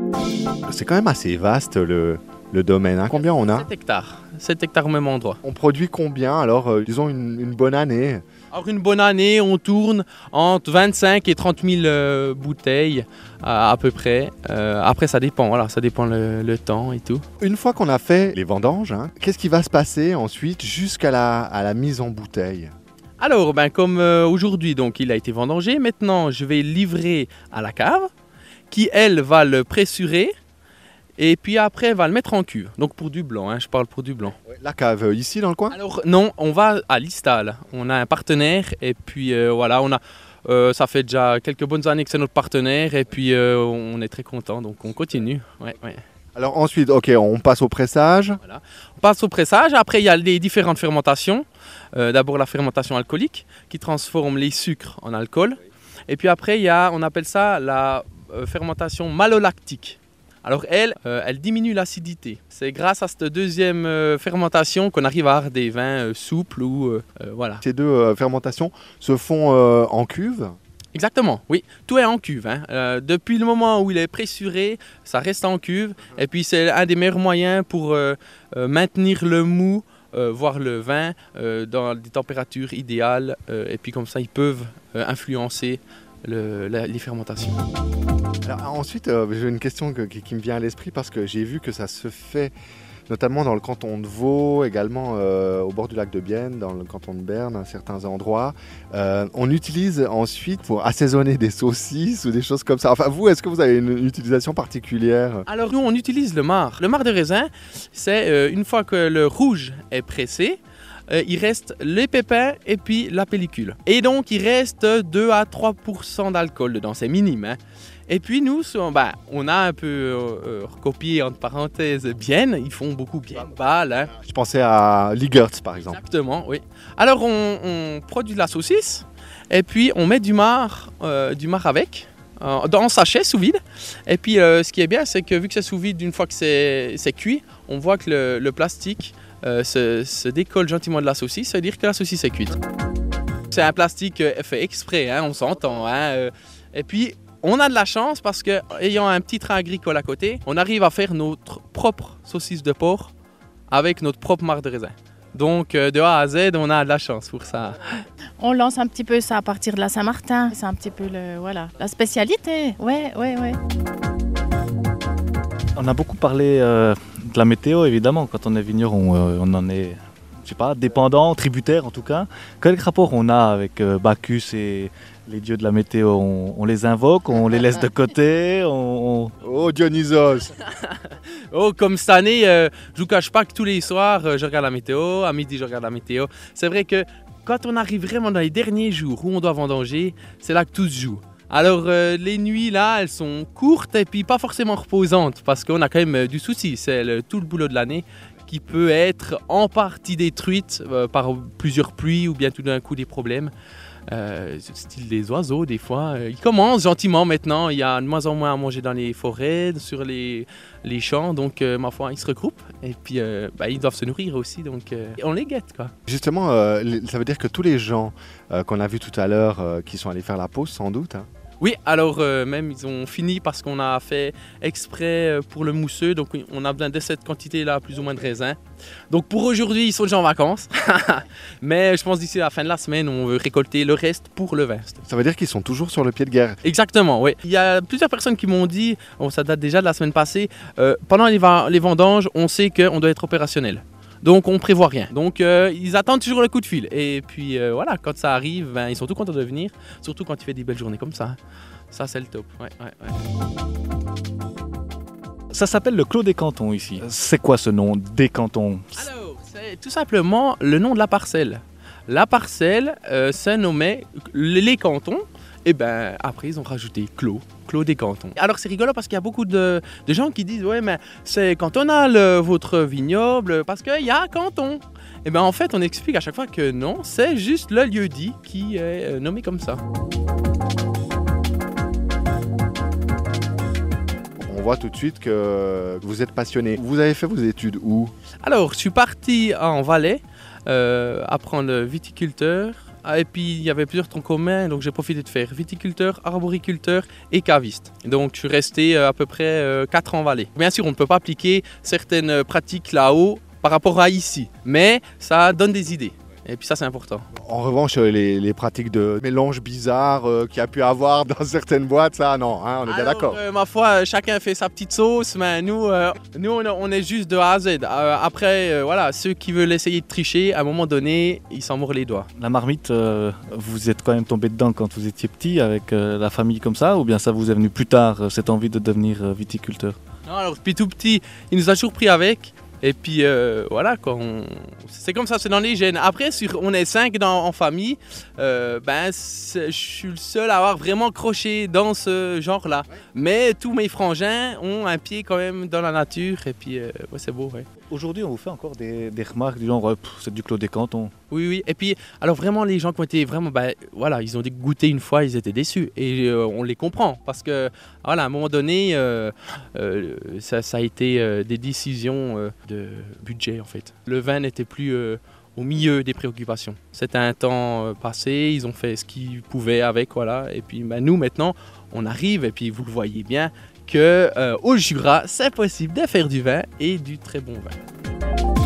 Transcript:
C'est quand même assez vaste le domaine, hein. Combien on a? 7 hectares. 7 hectares au même endroit. On produit combien alors, disons une bonne année? Alors une bonne année, on tourne entre 25 et 30 000 bouteilles à peu près. Après ça dépend, voilà, ça dépend le temps et tout. Une fois qu'on a fait les vendanges, hein, qu'est-ce qui va se passer ensuite jusqu'à la mise en bouteille? Alors comme aujourd'hui donc il a été vendangé, maintenant je vais livrer à la cave qui elle va le pressurer. Et puis après, elle va le mettre en cuve. Donc pour du blanc, hein, je parle pour du blanc. La cave, ici dans le coin? Alors non, on va à l'Istal. On a un partenaire et puis voilà, ça fait déjà quelques bonnes années que c'est notre partenaire et puis on est très content, donc on continue. Ouais. Alors ensuite, ok, on passe au pressage. Voilà. On passe au pressage. Après, il y a les différentes fermentations. D'abord la fermentation alcoolique qui transforme les sucres en alcool. Et puis après, on appelle ça la fermentation malolactique. Alors elle diminue l'acidité. C'est grâce à cette deuxième fermentation qu'on arrive à avoir des vins souples ou voilà. Ces deux fermentations se font en cuve. Exactement, oui. Tout est en cuve, hein. Depuis le moment où il est pressuré, ça reste en cuve. Et puis c'est un des meilleurs moyens pour maintenir le mou, voire le vin, dans des températures idéales. Et puis comme ça, ils peuvent influencer les fermentations. Alors, ensuite, j'ai une question qui me vient à l'esprit parce que j'ai vu que ça se fait notamment dans le canton de Vaud, également au bord du lac de Bienne, dans le canton de Berne, à certains endroits. On utilise ensuite pour assaisonner des saucisses ou des choses comme ça. Enfin, vous, est-ce que vous avez une utilisation particulière? Alors nous, on utilise le marc. Le marc de raisin, c'est une fois que le rouge est pressé, il reste les pépins et puis la pellicule. Et donc, il reste 2 à 3% d'alcool dedans, c'est minime, hein. Et puis nous, on a un peu recopié, entre parenthèses, Bienne. Ils font beaucoup Bienne, Bâle, hein. Je pensais à Ligertz, par exemple. Exactement, oui. Alors, on produit de la saucisse et puis on met du marc avec, dans sachet sous vide. Et puis, ce qui est bien, c'est que vu que c'est sous vide, une fois que c'est cuit, on voit que le plastique se décolle gentiment de la saucisse, ça veut dire que la saucisse est cuite. C'est un plastique fait exprès, hein, on s'entend. Hein, et puis, on a de la chance parce qu'ayant un petit train agricole à côté, on arrive à faire notre propre saucisse de porc avec notre propre marc de raisin. Donc, de A à Z, on a de la chance pour ça. On lance un petit peu ça à partir de la Saint-Martin. C'est un petit peu la spécialité. Ouais. On a beaucoup parlé de la météo, évidemment. Quand on est vigneron, on en est, je sais pas, dépendant, tributaire en tout cas. Quel rapport on a avec Bacchus et les dieux de la météo? On les invoque, on les laisse de côté, Oh Dionysos! Oh, comme cette année, je vous cache pas que tous les soirs, je regarde la météo. À midi, je regarde la météo. C'est vrai que quand on arrive vraiment dans les derniers jours où on doit vendanger, c'est là que tout se joue. Alors les nuits là, elles sont courtes et puis pas forcément reposantes parce qu'on a quand même du souci. C'est tout le boulot de l'année qui peut être en partie détruite par plusieurs pluies ou bien tout d'un coup des problèmes. Style des oiseaux des fois. Ils commencent gentiment maintenant, il y a de moins en moins à manger dans les forêts, sur les champs, donc ma foi ils se regroupent et puis ils doivent se nourrir aussi, donc on les guette quoi. Justement, ça veut dire que tous les gens qu'on a vus tout à l'heure qui sont allés faire la pause sans doute, hein. Oui, alors même ils ont fini parce qu'on a fait exprès pour le mousseux, donc on a besoin de cette quantité-là, plus ou moins de raisin. Donc pour aujourd'hui, ils sont déjà en vacances, mais je pense d'ici la fin de la semaine, on veut récolter le reste pour le vin. Ça veut dire qu'ils sont toujours sur le pied de guerre. Exactement, oui. Il y a plusieurs personnes qui m'ont dit, ça date déjà de la semaine passée, pendant les vendanges, on sait qu'on doit être opérationnel. Donc on prévoit rien. Donc ils attendent toujours le coup de fil. Et puis voilà, quand ça arrive, ils sont tout contents de venir. Surtout quand il fait des belles journées comme ça. Ça c'est le top. Ouais. Ça s'appelle le Clos des Cantons ici. C'est quoi ce nom, des Cantons? Alors, c'est tout simplement le nom de la parcelle. La parcelle se nommait les cantons. Et après ils ont rajouté Clos des Cantons. Alors c'est rigolo parce qu'il y a beaucoup de gens qui disent ouais mais c'est cantonal votre vignoble parce qu'il y a un canton. Et en fait on explique à chaque fois que non, c'est juste le lieu-dit qui est nommé comme ça. On voit tout de suite que vous êtes passionné. Vous avez fait vos études où? Alors je suis parti en Valais apprendre viticulteur et puis il y avait plusieurs troncs communs, donc j'ai profité de faire viticulteur, arboriculteur et caviste. Donc je suis resté à peu près 4 ans en Valais. Bien sûr, on ne peut pas appliquer certaines pratiques là-haut par rapport à ici, mais ça donne des idées. Et puis ça, c'est important. En revanche, les pratiques de mélange bizarre qu'il y a pu avoir dans certaines boîtes, ça, non, hein, on est bien d'accord. Ma foi, chacun fait sa petite sauce, mais nous on est juste de A à Z. Après, voilà, ceux qui veulent essayer de tricher, à un moment donné, ils s'en mordent les doigts. La marmite, vous êtes quand même tombé dedans quand vous étiez petit avec la famille comme ça, ou bien ça vous est venu plus tard, cette envie de devenir viticulteur? Non, alors depuis tout petit, il nous a toujours pris avec. Et puis voilà, c'est comme ça, c'est dans les gènes. Après, on est 5 en famille, je suis le seul à avoir vraiment croché dans ce genre-là. Mais tous mes frangins ont un pied quand même dans la nature, et puis ouais, c'est beau. Ouais. Aujourd'hui, on vous fait encore des remarques du genre c'est du Clos des Cantons. Oui. Et puis, alors vraiment, les gens qui ont été vraiment, voilà, ils ont goûté une fois, ils étaient déçus. Et on les comprend, parce que, voilà, à un moment donné, ça a été des décisions de budget, en fait. Le vin n'était plus au milieu des préoccupations. C'était un temps passé, ils ont fait ce qu'ils pouvaient avec, voilà. Et puis, nous, maintenant, on arrive, et puis vous le voyez bien, qu'au Jura, c'est possible de faire du vin et du très bon vin.